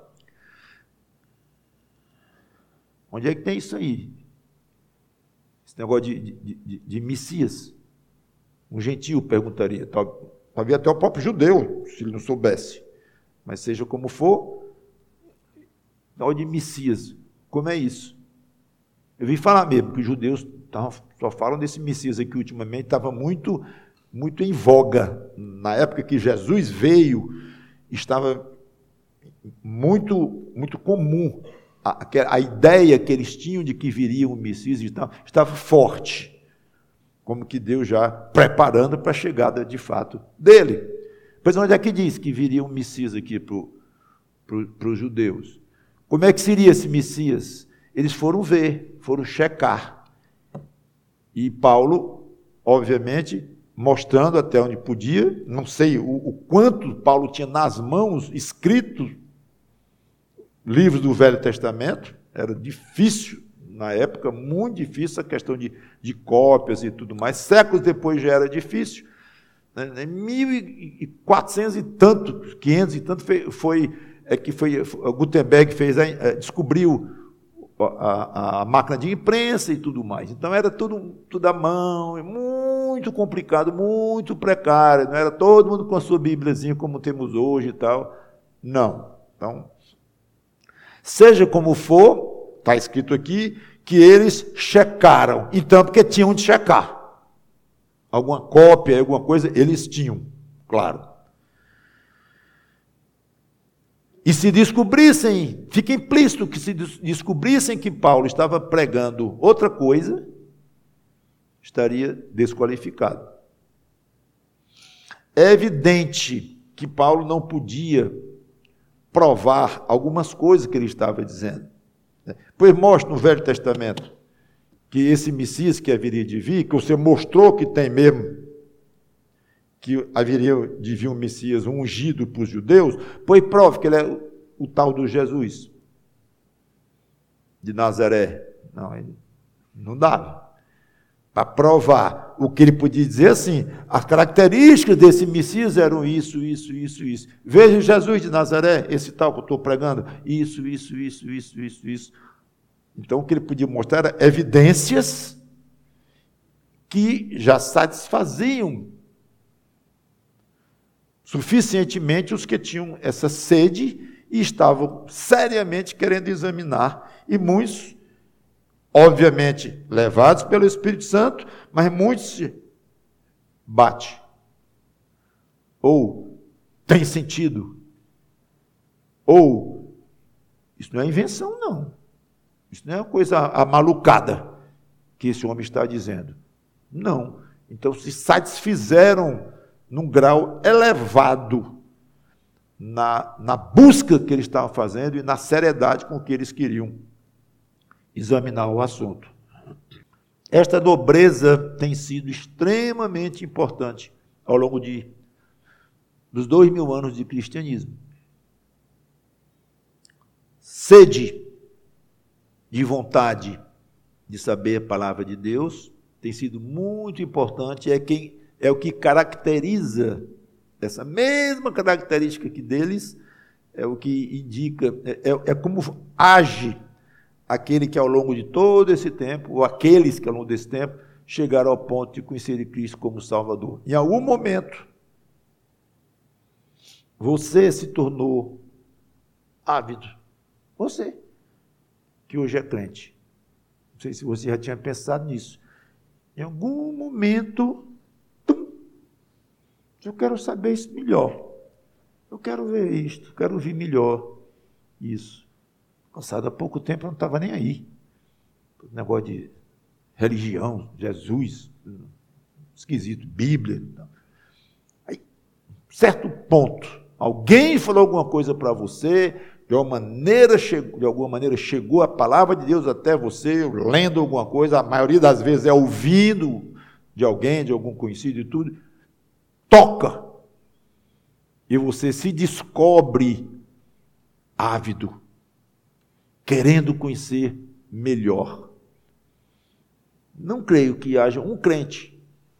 onde é que tem isso aí? Esse negócio de, de, de, de Messias. Um gentio perguntaria, talvez até o próprio judeu, se ele não soubesse. Mas seja como for, negócio de Messias, como é isso? Eu vim falar mesmo, que os judeus tavam, só falam desse Messias aqui ultimamente, estava muito... muito em voga. Na época que Jesus veio, estava muito, muito comum. A, a ideia que eles tinham de que viria um Messias e tal, estava forte. Como que Deus já preparando para a chegada, de fato, dele. Pois onde é que diz que viria um Messias aqui para pro, os judeus? Como é que seria esse Messias? Eles foram ver, foram checar. E Paulo, obviamente, mostrando até onde podia, não sei o, o quanto Paulo tinha nas mãos escritos livros do Velho Testamento, era difícil, na época, muito difícil a questão de, de cópias e tudo mais, séculos depois já era difícil, né? mil e quatrocentos e tanto, quinhentos e tanto, foi, foi, é que foi, Gutenberg fez, é, descobriu a, a máquina de imprensa e tudo mais, então era tudo, tudo à mão, muito complicado, muito precário, não era todo mundo com a sua bíbliazinha como temos hoje e tal, não. Então, seja como for, está escrito aqui, que eles checaram, então, porque tinham de checar, alguma cópia, alguma coisa, eles tinham, claro. E se descobrissem, fica implícito que se descobrissem que Paulo estava pregando outra coisa, estaria desqualificado. É evidente que Paulo não podia provar algumas coisas que ele estava dizendo. Pois mostra no Velho Testamento que esse Messias que haveria de vir, que você mostrou que tem mesmo, que haveria de vir um Messias ungido para os judeus, pois prove que ele é o, o tal do Jesus de Nazaré. Não, ele não dava. Para provar o que ele podia dizer assim, as características desse Messias eram isso, isso, isso, isso. Veja Jesus de Nazaré, esse tal que eu estou pregando, isso, isso, isso, isso, isso, isso. Então o que ele podia mostrar era evidências que já satisfaziam suficientemente os que tinham essa sede e estavam seriamente querendo examinar. E muitos, obviamente, levados pelo Espírito Santo, mas muitos se bate. Ou tem sentido. Ou, isso não é invenção, não. Isso não é uma coisa amalucada que esse homem está dizendo. Não. Então, se satisfizeram num grau elevado na, na busca que eles estavam fazendo e na seriedade com que eles queriam examinar o assunto. Esta nobreza tem sido extremamente importante ao longo de, dos dois mil anos de cristianismo. Sede de vontade de saber a palavra de Deus tem sido muito importante, é, quem, é o que caracteriza, essa mesma característica que deles, é o que indica, é, é, é como age aquele que ao longo de todo esse tempo, ou aqueles que ao longo desse tempo, chegaram ao ponto de conhecer Cristo como Salvador. Em algum momento, você se tornou ávido. Você, que hoje é crente. Não sei se você já tinha pensado nisso. Em algum momento, tum, eu quero saber isso melhor. Eu quero ver isto, eu quero ouvir melhor isso. Passado há pouco tempo eu não estava nem aí. Negócio de religião, Jesus, esquisito, Bíblia. Aí, certo ponto, alguém falou alguma coisa para você, de alguma maneira, chegou, de alguma maneira chegou a palavra de Deus até você, lendo alguma coisa, a maioria das vezes é ouvindo de alguém, de algum conhecido e tudo, toca. E você se descobre ávido, querendo conhecer melhor. Não creio que haja um crente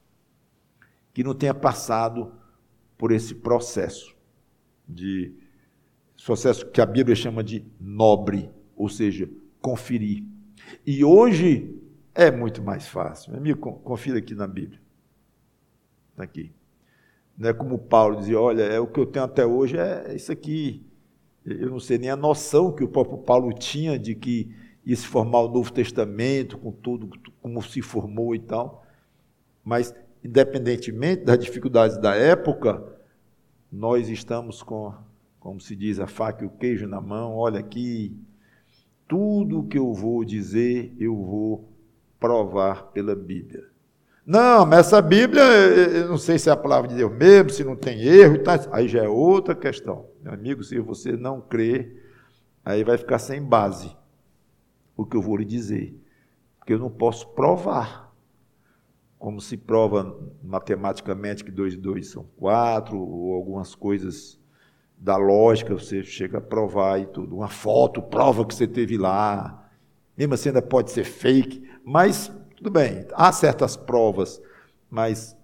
que não tenha passado por esse processo, de processo que a Bíblia chama de nobre, ou seja, conferir. E hoje é muito mais fácil. Meu amigo, confira aqui na Bíblia. Está aqui. Não é como Paulo dizia, olha, é o que eu tenho até hoje, é isso aqui. Eu não sei nem a noção que o próprio Paulo tinha de que ia se formar o Novo Testamento, com tudo como se formou e tal. Mas, independentemente das dificuldades da época, nós estamos com, como se diz, a faca e o queijo na mão. Olha aqui, tudo o que eu vou dizer, eu vou provar pela Bíblia. Não, mas essa Bíblia, eu não sei se é a palavra de Deus mesmo, se não tem erro, tá? Aí já é outra questão. Meu amigo, se você não crê, aí vai ficar sem base o que eu vou lhe dizer. Porque eu não posso provar, como se prova matematicamente que dois e dois são quatro, ou algumas coisas da lógica, você chega a provar e tudo. Uma foto prova que você teve lá, mesmo assim ainda pode ser fake, mas tudo bem, há certas provas, mas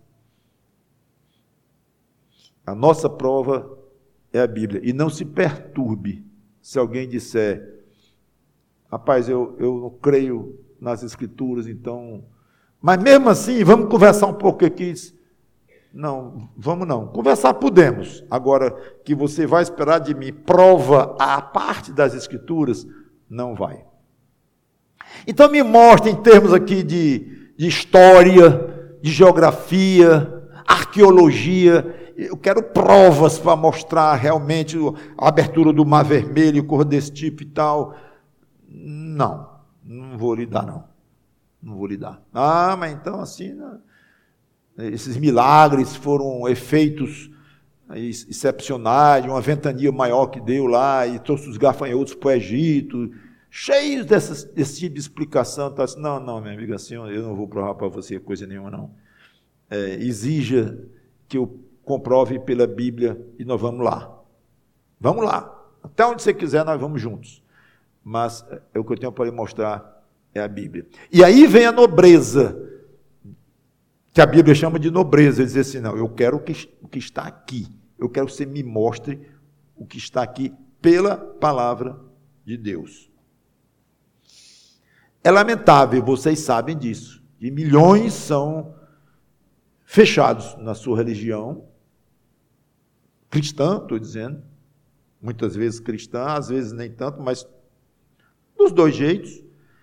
a nossa prova é a Bíblia. E não se perturbe se alguém disser, rapaz, eu, eu não creio nas Escrituras, então... Mas mesmo assim, vamos conversar um pouco aqui. Não, vamos não. Conversar podemos. Agora, que você vai esperar de mim prova à parte das Escrituras, não vai. Então me mostra em termos aqui de, de história, de geografia, arqueologia. Eu quero provas para mostrar realmente a abertura do Mar Vermelho, cor desse tipo e tal. Não, não vou lhe dar, não. Não vou lhe dar. Ah, mas então assim, né? Esses milagres foram efeitos excepcionais, uma ventania maior que deu lá e trouxe os gafanhotos para o Egito. cheios dessas, desse tipo de explicação. Tá assim, não, não, minha amiga, assim, eu não vou provar para você coisa nenhuma, não. É, exija que eu comprove pela Bíblia e nós vamos lá. Vamos lá. Até onde você quiser, nós vamos juntos. Mas é o que eu tenho para lhe mostrar é a Bíblia. E aí vem a nobreza, que a Bíblia chama de nobreza. Ele diz assim, não, eu quero o que, o que está aqui. Eu quero que você me mostre o que está aqui pela palavra de Deus. É lamentável, vocês sabem disso, que milhões são fechados na sua religião, cristã, estou dizendo, muitas vezes cristã, às vezes nem tanto, mas dos dois jeitos,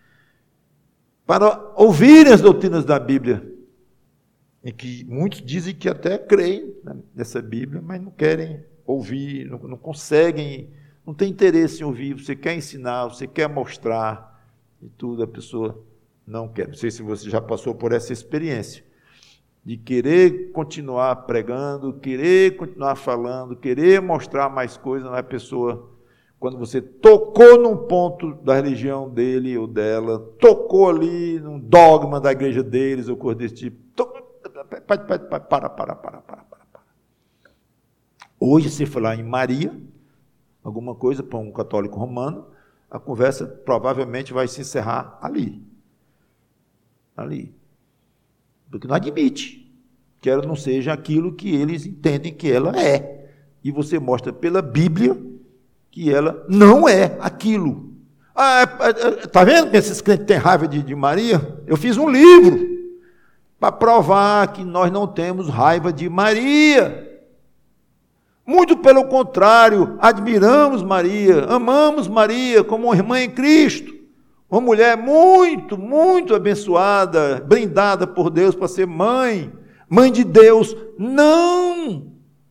para ouvirem as doutrinas da Bíblia, e que muitos dizem que até creem nessa Bíblia, mas não querem ouvir, não, não conseguem, não tem interesse em ouvir. Você quer ensinar, você quer mostrar, e tudo, a pessoa não quer. Não sei se você já passou por essa experiência, de querer continuar pregando, querer continuar falando, querer mostrar mais coisas, mas a pessoa, quando você tocou num ponto da religião dele ou dela, tocou ali num dogma da igreja deles, ou coisa desse tipo, tocou, para, para, para, para, para, para, para, para. Hoje, se falar em Maria, alguma coisa para um católico romano, a conversa provavelmente vai se encerrar ali. Ali. Porque não admite que ela não seja aquilo que eles entendem que ela é. E você mostra pela Bíblia que ela não é aquilo. Ah, está vendo que esses crentes têm raiva de, de Maria? Eu fiz um livro para provar que nós não temos raiva de Maria. Muito pelo contrário, admiramos Maria, amamos Maria como uma irmã em Cristo, uma mulher muito, muito abençoada, brindada por Deus para ser mãe, mãe de Deus. Não!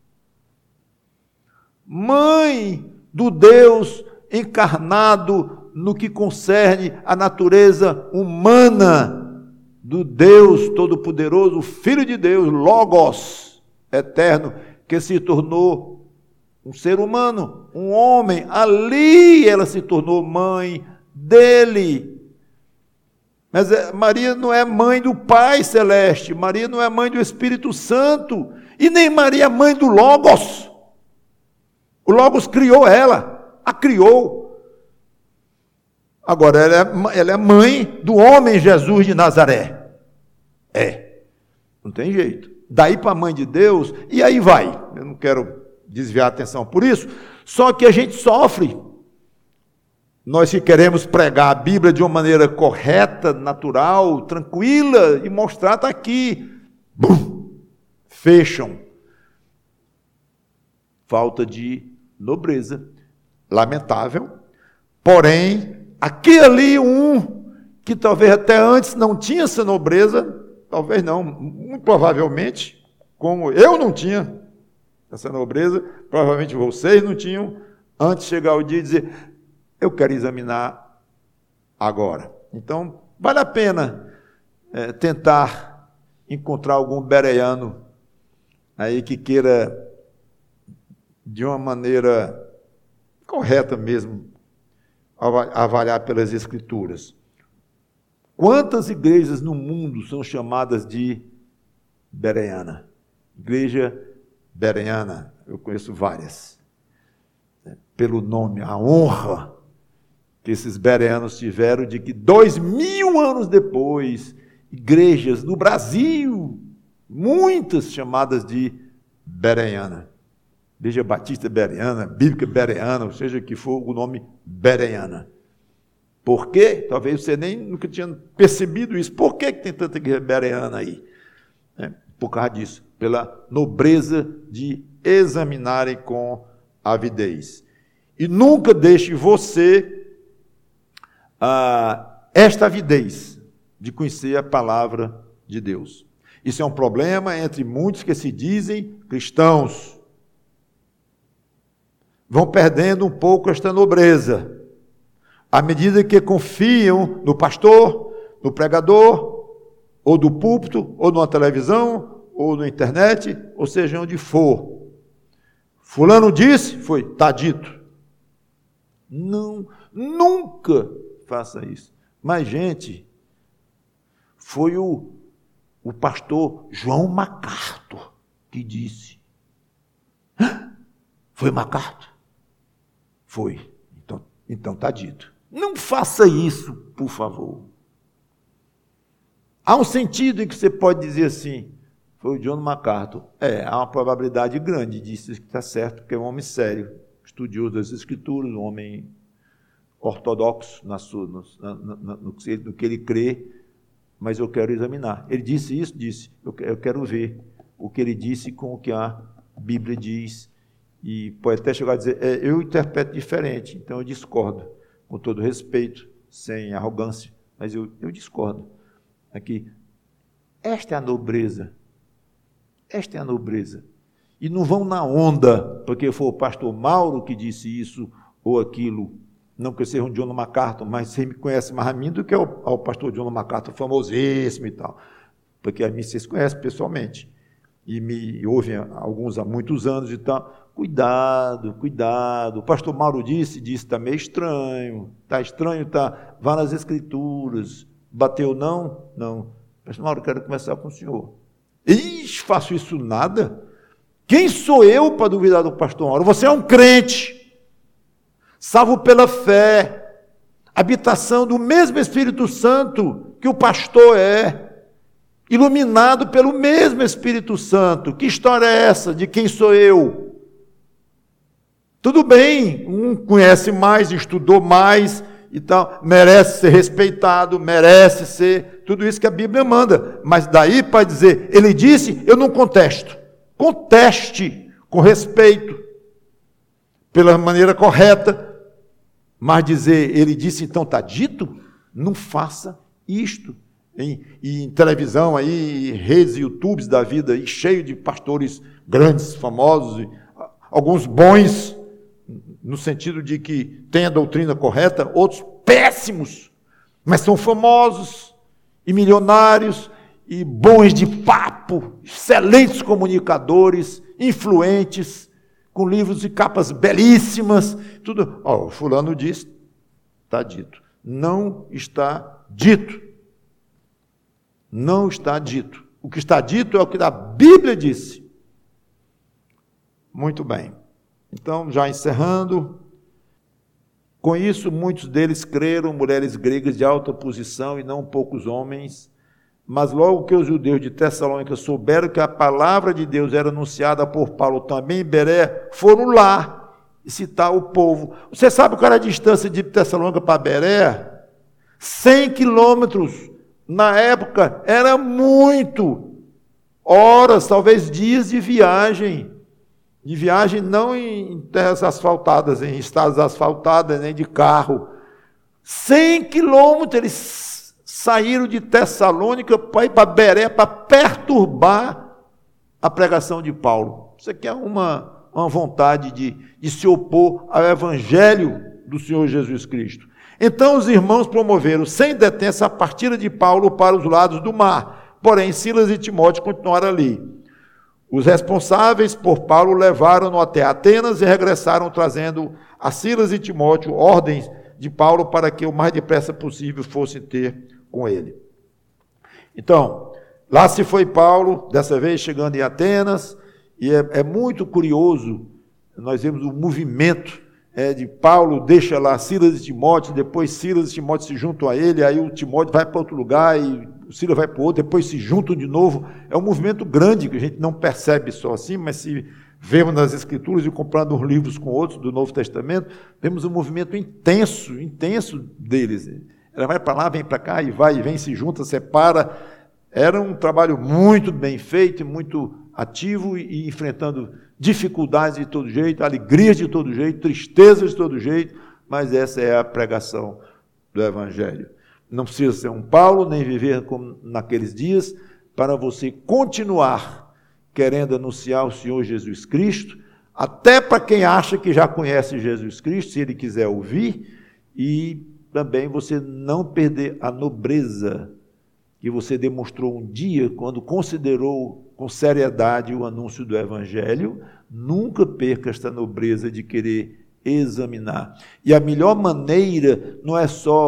Mãe do Deus encarnado no que concerne a natureza humana, do Deus Todo-Poderoso, o Filho de Deus, Logos, eterno, que se tornou um ser humano, um homem. Ali ela se tornou mãe dele. Mas Maria não é mãe do Pai Celeste, Maria não é mãe do Espírito Santo, e nem Maria é mãe do Logos. O Logos criou ela, a criou. Agora, ela é, ela é mãe do homem Jesus de Nazaré. É, não tem jeito. Daí para a mãe de Deus, e aí vai. Eu não quero desviar a atenção por isso, só que a gente sofre. Nós que queremos pregar a Bíblia de uma maneira correta, natural, tranquila, e mostrar, está aqui. Bum, fecham. Falta de nobreza. Lamentável. Porém, aqui ali um que talvez até antes não tinha essa nobreza, talvez não, muito provavelmente, como eu não tinha essa nobreza, provavelmente vocês não tinham, antes de chegar o dia e dizer, eu quero examinar agora. Então, vale a pena é, tentar encontrar algum bereano aí que queira, de uma maneira correta mesmo, avaliar pelas Escrituras. Quantas igrejas no mundo são chamadas de bereana? Igreja bereana, eu conheço várias. Pelo nome, a honra que esses bereanos tiveram de que dois mil anos depois, igrejas no Brasil, muitas chamadas de bereana. Igreja Batista Bereana, Bíblica Bereana, ou seja, que for o nome Bereana. Por quê? Talvez você nem nunca tinha percebido isso. Por que tem tanta igreja bereana aí? É, por causa disso, pela nobreza de examinarem com avidez. E nunca deixe você ah, esta avidez de conhecer a palavra de Deus. Isso é um problema entre muitos que se dizem cristãos. Vão perdendo um pouco esta nobreza, à medida que confiam no pastor, no pregador, ou do púlpito, ou numa televisão, ou na internet, ou seja, onde for. Fulano disse, foi, está dito. Não, nunca faça isso. Mas, gente, foi o, o pastor João MacArthur que disse. Foi MacArthur? Foi. Então, então tá dito. Não faça isso, por favor. Há um sentido em que você pode dizer assim, foi o John MacArthur. É, há uma probabilidade grande disso que está certo, porque é um homem sério, estudioso das Escrituras, um homem ortodoxo na sua, no, na, na, no, que ele, no que ele crê, mas eu quero examinar. Ele disse isso? Disse. Eu, eu quero ver o que ele disse com o que a Bíblia diz. E pode até chegar a dizer, é, eu interpreto diferente, então eu discordo, com todo respeito, sem arrogância, mas eu, eu discordo. Aqui, esta é a nobreza, esta é a nobreza. E não vão na onda, porque foi o pastor Mauro que disse isso ou aquilo, não que eu seja um John MacArthur, mas você me conhece mais a mim do que ao, ao pastor John MacArthur, famosíssimo e tal, porque a mim vocês conhecem pessoalmente, e me ouvem alguns há muitos anos e tal. Cuidado, cuidado. O pastor Mauro disse, disse, está meio estranho, está estranho, está, vá nas Escrituras, bateu não? Não. Pastor Mauro, quero conversar com o senhor. Ixi, faço isso nada? Quem sou eu para duvidar do pastor Mauro? Você é um crente, salvo pela fé, habitação do mesmo Espírito Santo que o pastor é, iluminado pelo mesmo Espírito Santo. Que história é essa de quem sou eu? Tudo bem, um conhece mais, estudou mais e tal, merece ser respeitado, merece ser, tudo isso que a Bíblia manda, mas daí para dizer, ele disse, eu não contesto. Conteste com respeito, pela maneira correta, mas dizer, ele disse, então está dito, não faça isto. Em, em televisão, aí, redes, YouTubes da vida, aí, cheio de pastores grandes, famosos, alguns bons, no sentido de que tem a doutrina correta, outros péssimos, mas são famosos e milionários e bons de papo, excelentes comunicadores, influentes, com livros e capas belíssimas, tudo. Ó, o fulano diz, está dito. Não está dito. Não está dito. O que está dito é o que a Bíblia disse. Muito bem. Então, já encerrando, com isso muitos deles creram, mulheres gregas de alta posição e não poucos homens, mas logo que os judeus de Tessalônica souberam que a palavra de Deus era anunciada por Paulo também em Beré, foram lá citar o povo. Você sabe qual era a distância de Tessalônica para Beré? cem quilômetros. Na época era muito, horas, talvez dias de viagem. De viagem não em terras asfaltadas, em estradas asfaltadas, nem de carro. cem quilômetros eles saíram de Tessalônica para ir para Beré, para perturbar a pregação de Paulo. Isso aqui é uma, uma vontade de, de se opor ao evangelho do Senhor Jesus Cristo. Então os irmãos promoveram sem detença a partida de Paulo para os lados do mar. Porém, Silas e Timóteo continuaram ali. Os responsáveis por Paulo levaram-no até Atenas e regressaram trazendo a Silas e Timóteo ordens de Paulo para que o mais depressa possível fossem ter com ele. Então, lá se foi Paulo, dessa vez chegando em Atenas, e é, é muito curioso, nós vemos o movimento é, de Paulo, deixa lá Silas e Timóteo, depois Silas e Timóteo se juntam a ele, aí o Timóteo vai para outro lugar e o Silas vai para outro, depois se juntam de novo. É um movimento grande que a gente não percebe só assim, mas se vemos nas Escrituras e comparando uns livros com outros do Novo Testamento, vemos um movimento intenso, intenso deles. Ela vai para lá, vem para cá, e vai e vem, se junta, separa. Era um trabalho muito bem feito, muito ativo e enfrentando dificuldades de todo jeito, alegrias de todo jeito, tristezas de todo jeito, mas essa é a pregação do Evangelho. Não precisa ser um Paulo, nem viver como naqueles dias, para você continuar querendo anunciar o Senhor Jesus Cristo, até para quem acha que já conhece Jesus Cristo, se ele quiser ouvir, e também você não perder a nobreza que você demonstrou um dia, quando considerou com seriedade o anúncio do Evangelho. Nunca perca esta nobreza de querer examinar. E a melhor maneira não é só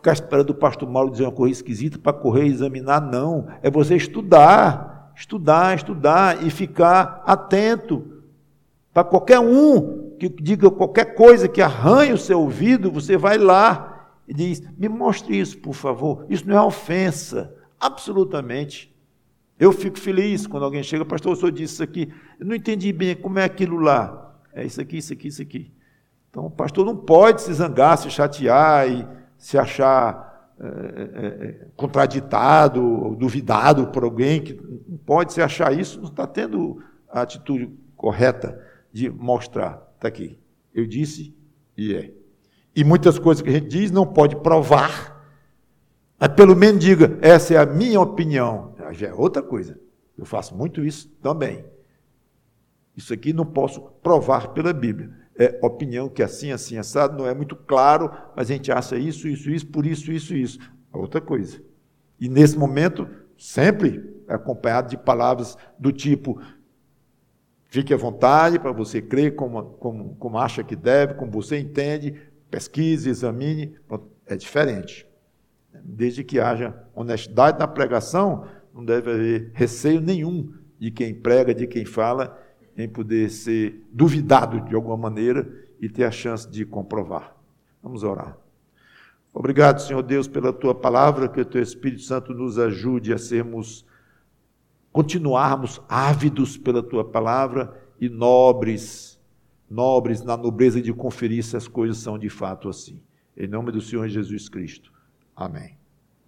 ficar esperando o pastor Mauro dizer uma coisa esquisita para correr e examinar, não. É você estudar, estudar, estudar e ficar atento. Para qualquer um que diga qualquer coisa que arranhe o seu ouvido, você vai lá e diz, me mostre isso, por favor. Isso não é ofensa, absolutamente. Eu fico feliz quando alguém chega, pastor, o senhor disse isso aqui, eu não entendi bem como é aquilo lá. É isso aqui, isso aqui, isso aqui. Então, o pastor não pode se zangar, se chatear e se achar é, é, contraditado, duvidado por alguém, que não pode se achar isso, não está tendo a atitude correta de mostrar. Está aqui, eu disse e é. E muitas coisas que a gente diz não pode provar, mas pelo menos diga, essa é a minha opinião. Já é outra coisa. Eu faço muito isso também. Isso aqui não posso provar pela Bíblia. É opinião que assim, assim, assado, não é muito claro, mas a gente acha isso, isso, isso, por isso, isso, isso. É outra coisa. E nesse momento, sempre é acompanhado de palavras do tipo, fique à vontade para você crer como, como, como acha que deve, como você entende, pesquise, examine, é diferente. Desde que haja honestidade na pregação, não deve haver receio nenhum de quem prega, de quem fala, em poder ser duvidado de alguma maneira e ter a chance de comprovar. Vamos orar. Obrigado, Senhor Deus, pela Tua palavra, que o Teu Espírito Santo nos ajude a sermos, continuarmos ávidos pela Tua palavra e nobres, nobres na nobreza de conferir se as coisas são de fato assim. Em nome do Senhor Jesus Cristo. Amém.